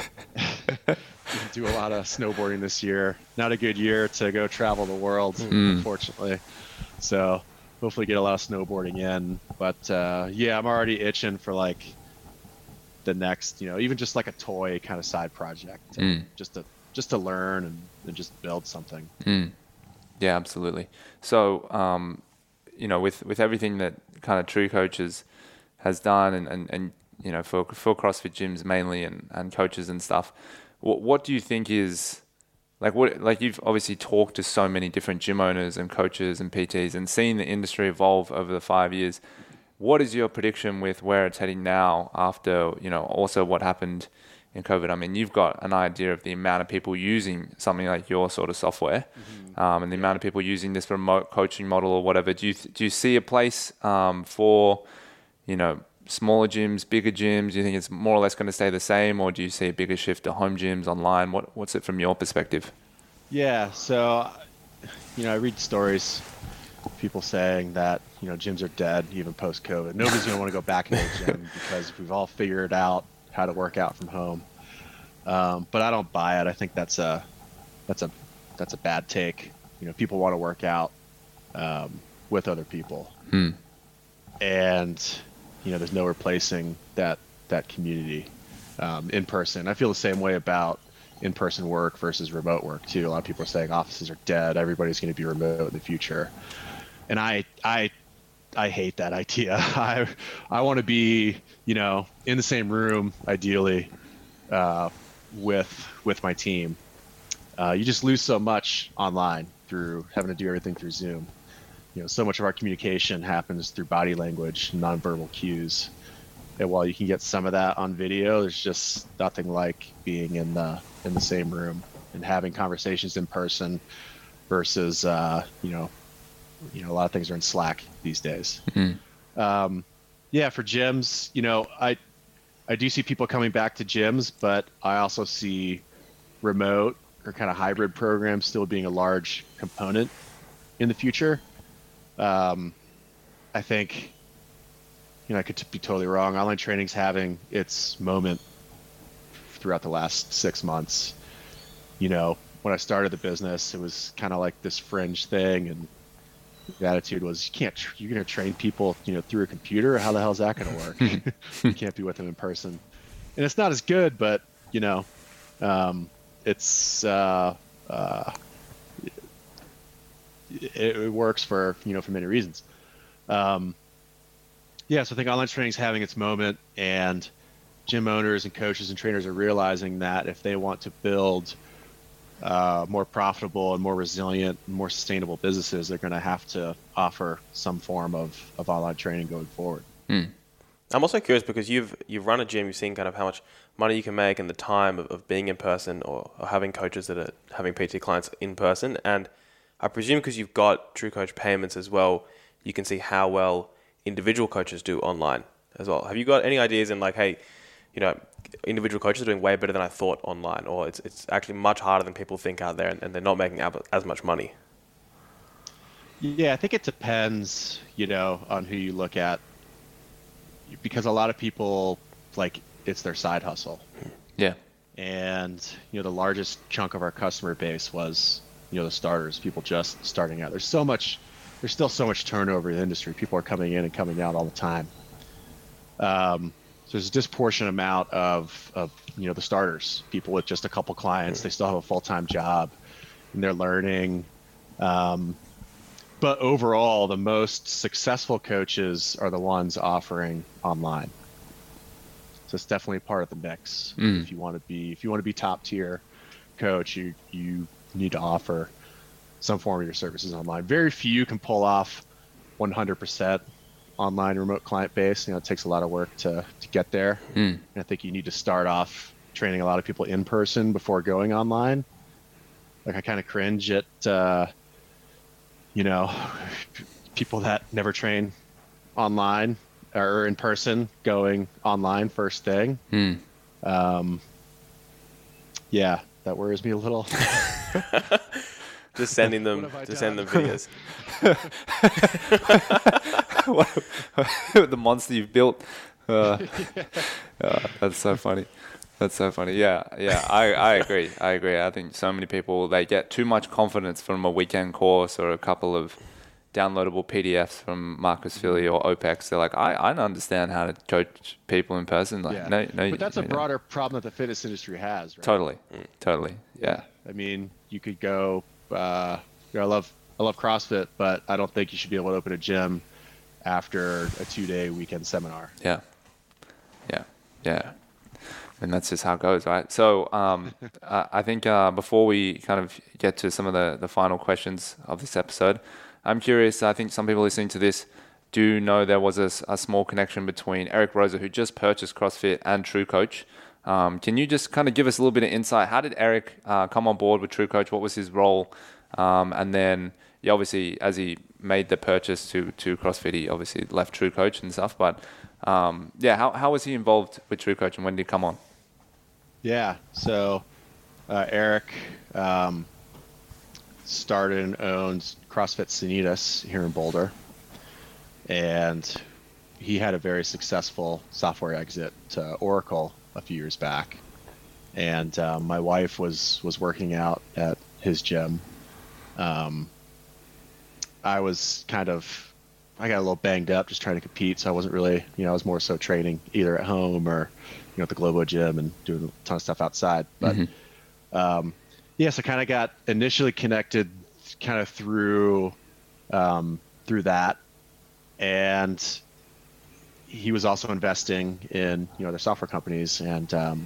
Do a lot of snowboarding this year. Not a good year to go travel the world, mm. unfortunately. So hopefully get a lot of snowboarding in. But uh, yeah, I'm already itching for like the next, you know, even just like a toy kind of side project, to, mm. just to just to learn and, and just build something. Mm. Yeah, absolutely. So, um, you know, with with everything that kind of True Coaches has done, and and, and you know, for for CrossFit gyms mainly, and, and coaches and stuff, what what do you think is like what like you've obviously talked to so many different gym owners and coaches and P Ts and seen the industry evolve over the five years. What is your prediction with where it's heading now after, you know, also what happened in COVID? I mean, you've got an idea of the amount of people using something like your sort of software, mm-hmm. um, and the yeah. amount of people using this remote coaching model or whatever. Do you do you see a place um, for, you know, smaller gyms, bigger gyms? Do you think it's more or less going to stay the same, or do you see a bigger shift to home gyms, online? What What's it from your perspective? Yeah, so, you know, I read stories, people saying that, you know, gyms are dead even post-COVID. Nobody's going to want to go back into the gym because we've all figured out how to work out from home. Um, but I don't buy it. I think that's a that's a that's a bad take. You know, people want to work out um, with other people, hmm. and you know, there's no replacing that that community um, in person. I feel the same way about in-person work versus remote work too. A lot of people are saying offices are dead. Everybody's going to be remote in the future, and I I I hate that idea. I I want to be, you know, in the same room ideally uh, with with my team. Uh, you just lose so much online through having to do everything through Zoom. You know, so much of our communication happens through body language, nonverbal cues. And while you can get some of that on video, there's just nothing like being in the in the same room and having conversations in person versus uh, you know, you know, a lot of things are in Slack these days. Mm-hmm. Um, yeah, for gyms, you know, I I do see people coming back to gyms, but I also see remote or kind of hybrid programs still being a large component in the future. Um, I think, you know, I could t- be totally wrong. Online training's having its moment throughout the last six months. You know, when I started the business, it was kind of like this fringe thing, and the attitude was, you can't, tr- you're going to train people, you know, through a computer. How the hell is that going to work? You can't be with them in person. And it's not as good, but, you know, um, it's, uh, uh, it, it works for, you know, for many reasons. Um, yeah, so I think online training is having its moment, and gym owners and coaches and trainers are realizing that if they want to build uh, more profitable and more resilient and more sustainable businesses, they're going to have to offer some form of, of online training going forward. Hmm. I'm also curious because you've you've run a gym, you've seen kind of how much money you can make and the time of, of being in person, or, or having coaches that are having P T clients in person. And I presume because you've got True Coach payments as well, you can see how well individual coaches do online as well. Have you got any ideas in like, hey, you know, individual coaches are doing way better than I thought online, or it's it's actually much harder than people think out there, and, and they're not making as much money? Yeah, I think it depends, you know, on who you look at, because a lot of people, like, it's their side hustle. Yeah. And, you know, the largest chunk of our customer base was, you know, the starters, people just starting out. There's so much, there's still so much turnover in the industry. People are coming in and coming out all the time. Um, so there's a disproportionate amount of, of, you know, the starters, people with just a couple clients. They still have a full-time job and they're learning. Um, but overall, the most successful coaches are the ones offering online. So it's definitely part of the mix. Mm. If you want to be, if you want to be top tier coach, you you need to offer some form of your services online. Very few can pull off one hundred percent online remote client base. You know, it takes a lot of work to to get there. Mm. And I think you need to start off training a lot of people in person before going online. Like, I kind of cringe at, uh, you know, people that never train online or in person going online first thing. Mm. Um, yeah, that worries me a little. Just sending them, just sending them videos. The monster you've built. Uh, uh, that's so funny. That's so funny. Yeah, yeah, I, I agree. I agree. I think so many people, they get too much confidence from a weekend course or a couple of downloadable P D Fs from Marcus Philly or OPEX. They're like, I, I don't understand how to coach people in person. Like, Yeah. no, no. But that's you a know. broader problem that the fitness industry has, right? Totally, totally. Yeah. I mean, you could go, uh, you know, I love, I love CrossFit, but I don't think you should be able to open a gym after a two day weekend seminar. Yeah. Yeah. Yeah. And that's just how it goes, right? So um, uh, I think uh, before we kind of get to some of the, the final questions of this episode, I'm curious, I think some people listening to this do know there was a, a small connection between Eric Rosa, who just purchased CrossFit, and True Coach. Um, can you just kind of give us a little bit of insight? How did Eric uh, come on board with True Coach? What was his role? Um, and then, yeah, obviously, as he made the purchase to, to CrossFit, he obviously left True Coach and stuff. But um, yeah, how, how was he involved with True Coach, and when did he come on? Yeah. So uh, Eric um, started and owns CrossFit Sanitas here in Boulder. And he had a very successful software exit to Oracle a few years back. And uh, my wife was, was working out at his gym. Um, I was kind of, I got a little banged up just trying to compete. So I wasn't really, you know, I was more so training either at home or, you know, at the Globo gym and doing a ton of stuff outside. But mm-hmm. um, yeah, so kind of got initially connected kind of through, um, through that. And he was also investing in, you know, other software companies. And um,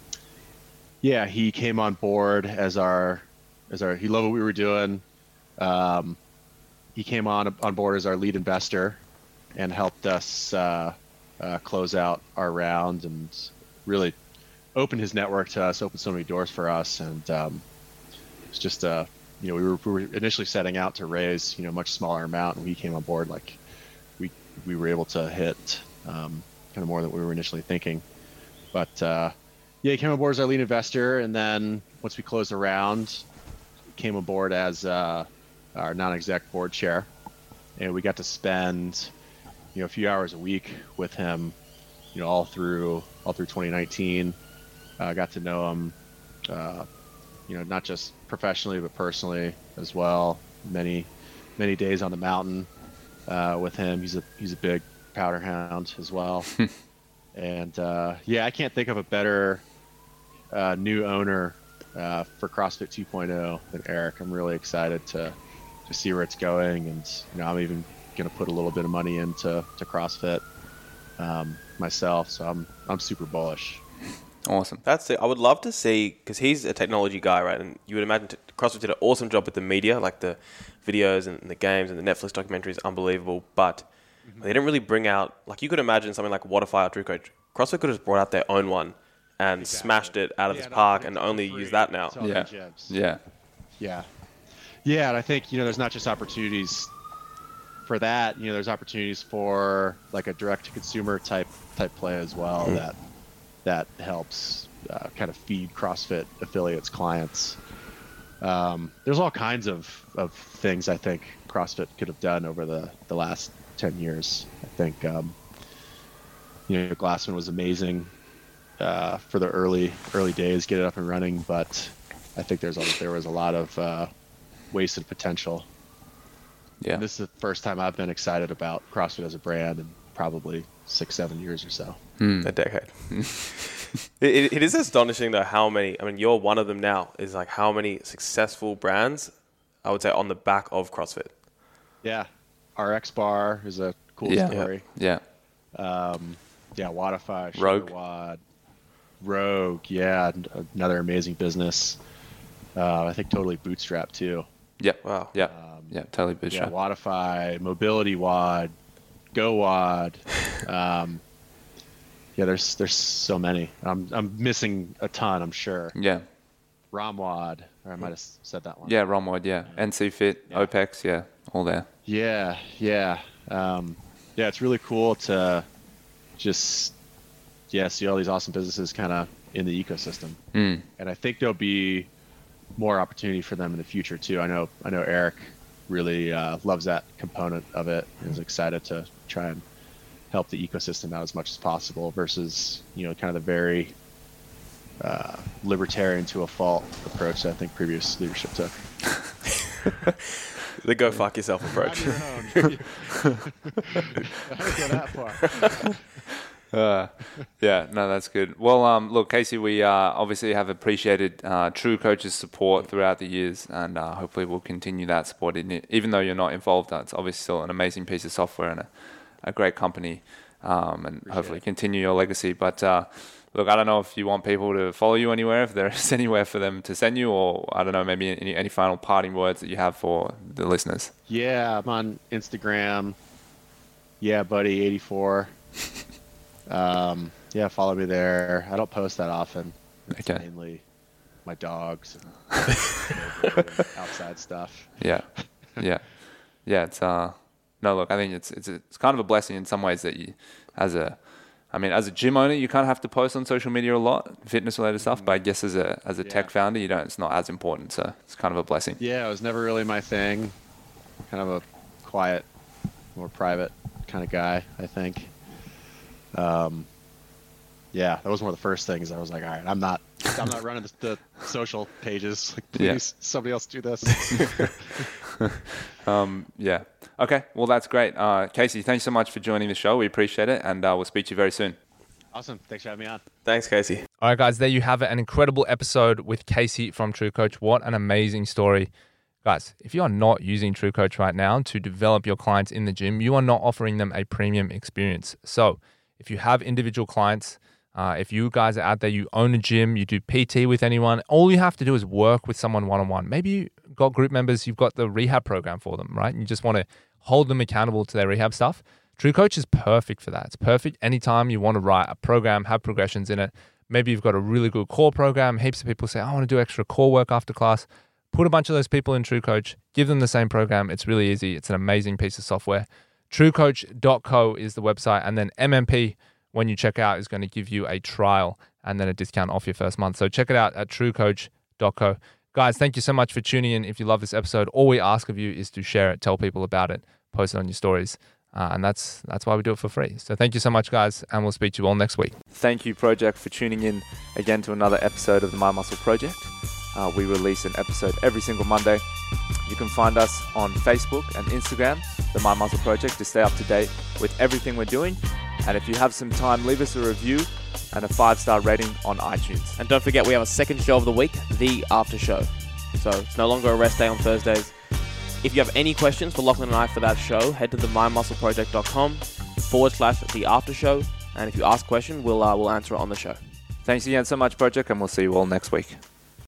yeah, he came on board as our, as our, he loved what we were doing. Um, he came on, on board as our lead investor and helped us uh, uh, close out our round and really opened his network to us, opened so many doors for us. And um, it was just, uh, you know, we were, we were initially setting out to raise, you know, a much smaller amount, and he came on board like we we were able to hit um, kind of more than we were initially thinking. But uh, yeah, he came on board as our lead investor, and then once we closed the round, came on board as uh, our non-exec board chair, and we got to spend, you know, a few hours a week with him, you know, all through all through twenty nineteen. Uh, got to know him, uh, you know, not just professionally but personally as well. Many many days on the mountain uh, with him. He's a he's a big powder hound as well. And uh, yeah, I can't think of a better uh, new owner uh, for CrossFit two point oh than Eric. I'm really excited to to see where it's going, and you know, I'm even going to put a little bit of money into to CrossFit um, myself. So I'm I'm super bullish. Awesome. That's it. I would love to see, because he's a technology guy, right? And you would imagine t- CrossFit did an awesome job with the media, like the videos and the games and the Netflix documentaries, unbelievable. But mm-hmm. they didn't really bring out, like you could imagine something like Wodify or True Coach. CrossFit could have brought out their own one and exactly. smashed it out of yeah, this park and only use that now. Yeah. Gyms. Yeah. Yeah. Yeah. And I think, you know, there's not just opportunities for that, you know, there's opportunities for like a direct to consumer type type play as well mm. that that helps uh, kind of feed CrossFit affiliates clients. Um, there's all kinds of, of things I think CrossFit could have done over the, the last ten years. I think, um, you know, Glassman was amazing uh, for the early early days, get it up and running, but I think there's a, there was a lot of uh, wasted potential. Yeah. And this is the first time I've been excited about CrossFit as a brand in probably six, seven years or so. Hmm. A decade. it, it is astonishing though how many, I mean, you're one of them now, is like how many successful brands, I would say, on the back of CrossFit. Yeah. R X Bar is a cool yeah. story. Yeah. Um, yeah, Wodify, Rogue. Wad, Rogue, yeah, another amazing business. Uh, I think totally bootstrapped too. Yep. Wow. Yeah. Um, yeah. Totally bootstrapped. Yeah, Wodify, Mobility Wad, Go Wad. Um, yeah, there's there's so many. I'm I'm missing a ton, I'm sure. Yeah. Romwad, or I might have said that one. Yeah, Romwad, yeah. N C Fit, Yeah. O P E X, yeah, all there. Yeah, yeah. Um, yeah, it's really cool to just, yeah, see all these awesome businesses kind of in the ecosystem. Mm. And I think there'll be more opportunity for them in the future too. I know, I know Eric really uh, loves that component of it and is excited to try and help the ecosystem out as much as possible versus, you know, kind of the very uh, libertarian to a fault approach that I think previous leadership took. The go fuck yourself approach. Have your own. I don't go that far. Uh, yeah, no, that's good. Well, um, look, Casey, we uh, obviously have appreciated uh, True Coach's support throughout the years, and uh, hopefully we'll continue that support. In it. Even though you're not involved, uh, it's obviously still an amazing piece of software and a, a great company, um, and Appreciate hopefully it. continue your legacy. But uh, look, I don't know if you want people to follow you anywhere, if there is anywhere for them to send you, or I don't know, maybe any, any final parting words that you have for the listeners. Yeah, I'm on Instagram. Yeah, buddy, eighty-four. Um, yeah, follow me there. I don't post that often. It's Okay. mainly my dogs and outside stuff. Yeah, yeah, yeah. It's uh, no, look, I think it's it's it's kind of a blessing in some ways that you, as a, I mean, as a gym owner, you kind of have to post on social media a lot, fitness related stuff. But I guess as a as a Yeah. tech founder, you don't. It's not as important, so it's kind of a blessing. Yeah, it was never really my thing. Kind of a quiet, more private kind of guy, I think. Um, yeah, that was one of the first things I was like, all right, I'm not, I'm not running the, the social pages. Like, please, Yeah. somebody else do this. Um, yeah. Okay. Well, that's great. Uh, Casey, thanks so much for joining the show. We appreciate it, and uh, we'll speak to you very soon. Awesome. Thanks for having me on. Thanks, Casey. All right, guys, there you have it. An incredible episode with Casey from True Coach. What an amazing story. Guys, if you are not using True Coach right now to develop your clients in the gym, you are not offering them a premium experience. So if you have individual clients, uh, if you guys are out there, you own a gym, you do P T with anyone, all you have to do is work with someone one-on-one. Maybe you got group members, you've got the rehab program for them, right? And you just want to hold them accountable to their rehab stuff. True Coach is perfect for that. It's perfect anytime you want to write a program, have progressions in it. Maybe you've got a really good core program. Heaps of people say, I want to do extra core work after class. Put a bunch of those people in True Coach, give them the same program. It's really easy. It's an amazing piece of software. true coach dot co is the website. And then M M P, when you check out, is going to give you a trial and then a discount off your first month. So check it out at true coach dot co. Guys, thank you so much for tuning in. If you love this episode, all we ask of you is to share it, tell people about it, post it on your stories. Uh, and that's that's why we do it for free. So thank you so much, guys, and we'll speak to you all next week. Thank you, Project, for tuning in again to another episode of the My Muscle Project. Uh, we release an episode every single Monday. You can find us on Facebook and Instagram, the My Muscle Project, to stay up to date with everything we're doing. And if you have some time, leave us a review and a five-star rating on iTunes. And don't forget, we have a second show of the week, The After Show. So it's no longer a rest day on Thursdays. If you have any questions for Lachlan and I for that show, head to the my muscle project dot com forward slash The After Show. And if you ask a question, we'll, uh, we'll answer it on the show. Thanks again so much, Project, and we'll see you all next week.